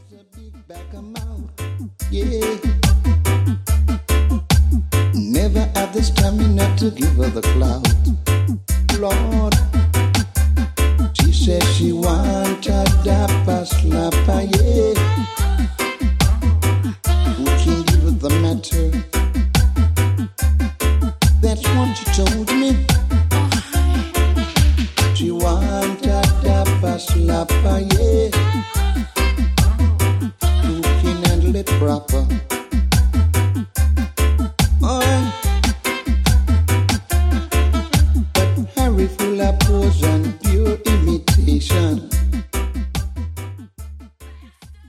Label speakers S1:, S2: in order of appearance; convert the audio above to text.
S1: a big back amount, yeah. Never have the stamina to give her the clout, Lord. She said she want a dapper slapper, yeah. Who can give her the matter? That's what she told me.